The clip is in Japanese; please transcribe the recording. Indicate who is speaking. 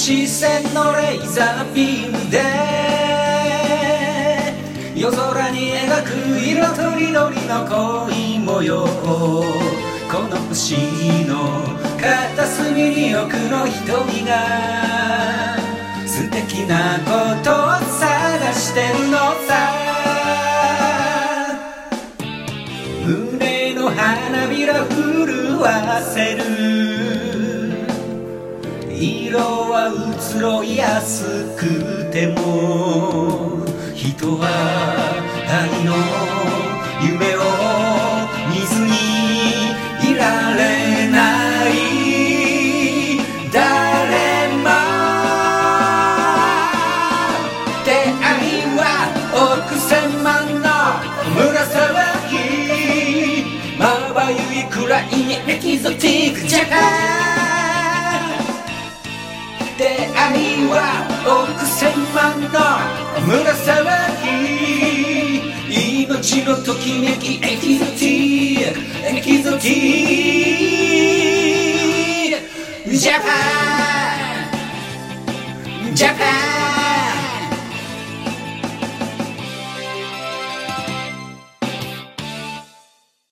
Speaker 1: 視線のレーザービームで夜空に描く色とりどりの恋模様、この星の片隅に奥の瞳が素敵なことを探してるのさ。胸の花びら震わせる、色は移ろいやすくても人は愛の夢を見ずにいられない。誰も出会いは億千万の紫、まばゆいくらいにエキゾティックジャパン。出会いは億千万の紫、命のときめきエキゾティック、エキゾティックジャパン、ジャパン。